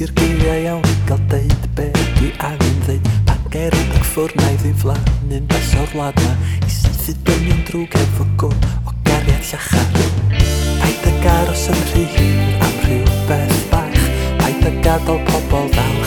dysgu'r geiriau iawn i gael deud be dwi angen ddeud. Pan gerid ag ffwrn a'i ddiflannu'n bes o'r wlad ma i saethu dynion drwg efo gwn o gariad llachar. Paid ag aros yn rhy hir am rhywbeth bach, paid ag gadael pobl ddal